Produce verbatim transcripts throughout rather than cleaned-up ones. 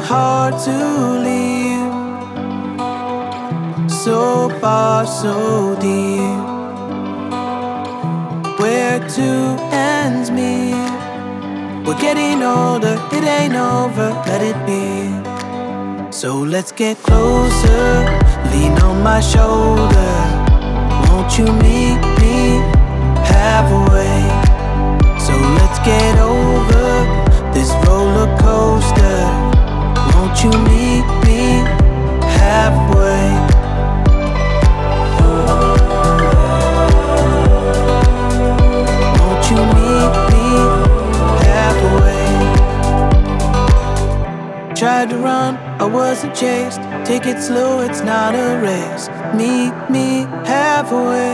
hard to leave. So far, so deep. Where two ends meet. We're getting older, it ain't over, let it be. So let's get closer, lean on my shoulder. Won't you meet me halfway? So let's get over this roller coaster. Won't you meet me halfway? Won't you meet me halfway? Tried to run, I wasn't chased. Take it slow, it's not a race. Meet me halfway.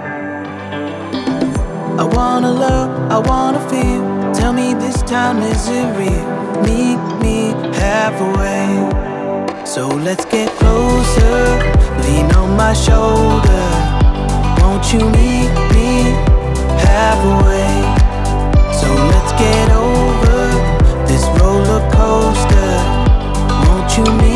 I wanna love, I wanna feel. Tell me this time, is it real? Meet me halfway. So let's get closer, lean on my shoulder. Won't you meet me halfway? So let's get over this roller coaster. Won't you meet